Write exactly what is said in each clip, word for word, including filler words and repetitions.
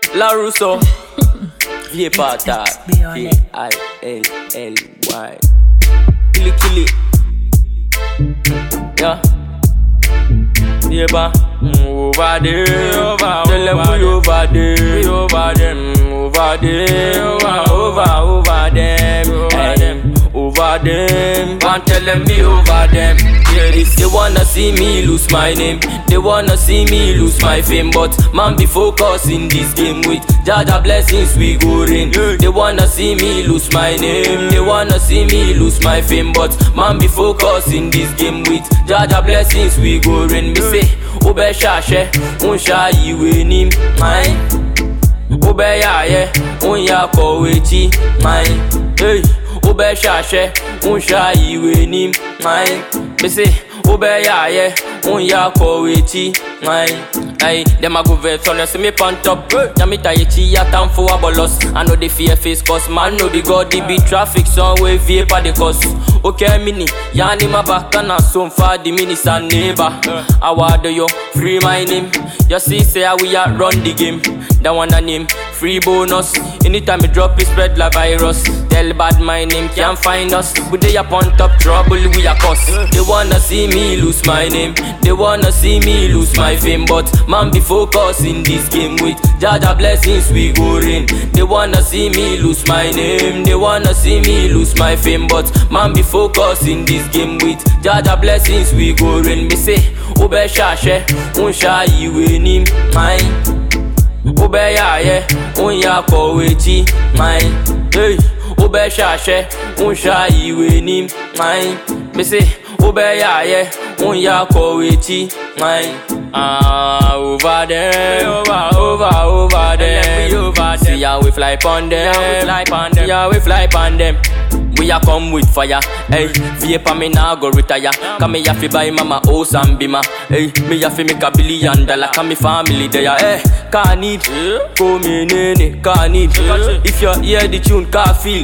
La Russo, Vapor Talk, K I L L Y. Killy killy, yeah. Vapor, over there, over, tell them we over there, we over them, over there, over, over, over them, over them, over them. Can't tell them me over them. Yeah, this they wanna see me lose my name, they wanna see me lose my fame, but man be focused in this game with Jaja blessings we go rain. They wanna see me lose my name, they wanna see me lose my fame, but man be focused in this game with Jaja blessings we go rain. Me say, Obe shashe, unsha iwe ni mine. Obe ya ye, unya kowechi mine. Hey, Obe shashe, unsha iwe ni mine. Me say, Obe ya ye, unya kowechi mine. Hey, them a go vex on us, me pant up. Nyamita yechi ya time for a bolos. I know the fear face cause man know the god the beat traffic somewhere vapor the cause. Okay mini, yani my back and a so far the minister neighbor. I want you free my name. You see say we are run the game. That one a name, free bonus. Anytime we drop it spread like virus. Tell bad my name can't find us. We they upon top trouble we a cause. They wanna see me lose my name, they wanna see me lose my fame, but man be focused in this game with Jaja blessings we go rain. They wanna see me lose my name, they wanna see me lose my fame, but man be focused in this game with Jaja blessings we go rain. Me say, Obe shashe, unsha iwe ni mine. Obe ya ye, unya kowechi mine. Hey, Obe shashe, unsha iwe ni mine. Me say, Obe ya ye, unya kowechi mine. Ah, over there, over, over, over there, over there. See how we fly pon them, see how we fly pon them. We a come with fire, hey. Vapor me nah go retire. Come me have to buy mama house and bima, hey. Me have to make a billion dollar. Come me family there, hey. Can't need, come me nene, can't need. If you hear the tune, can't feel,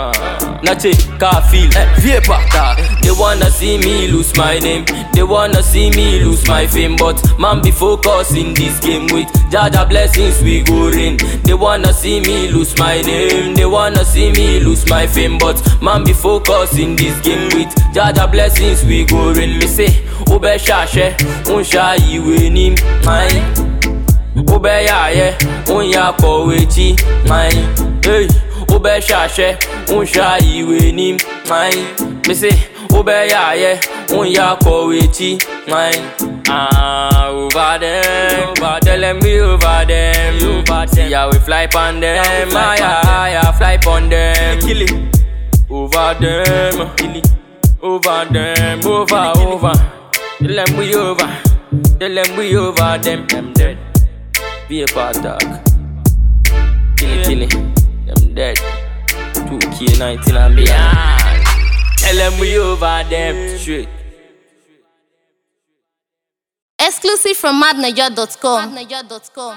not it, can't feel. Vapor Talk. They wanna see me lose my name, they wanna see me lose my fame, but man be focused in this game with Jaja blessings we go rain. They wanna see me lose my name, they wanna see me lose my fame, but man be focused in this game with Jaja blessings we go rain. Me say, Obe shashe, unsha iwe ni mine. Obe ya ye, unya kowechi mine. Hey, Obe shashe, unsha iwe ni mine. Me say, Obe ya ye, unya kowechi mine. Ah, over them, over tell them we over them, over see how we fly pon them, ah yeah, yeah, fly pon them, kill it. Over them, kill it. Over them, over, over. Tell them we over, tell them we over them, them dead. Vapor Talk, kill it, kill it, them dead. two K nineteen and beyond. Tell them we over them, straight. Exclusive from madnaja dot com.